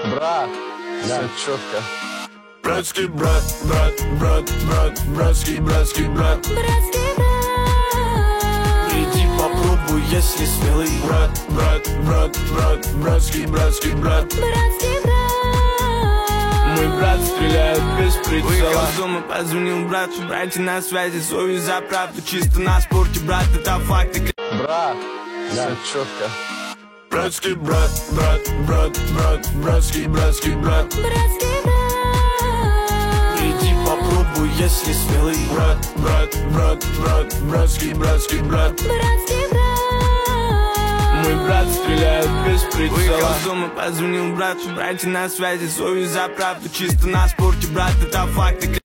Брат, все четко. Братский брат, братский брат. Братский брат. Иди попробуй, если смелый. Братский брат. Братский брат. Мой брат стреляет без прицела. Выехал с дома, позвонил брату. Братья на связи, совесть за правду. Чисто на спорте, брат, это факты. Брат, все четко. Братский брат, братский брат. Братский брат. Иди попробуй, если смелый. Братский брат. Братский брат. Мой брат стреляет без Выехал прицела. с дома, позвонил брату. Братья на связи, совесть за правду. Чисто на спорте, брат, это факты.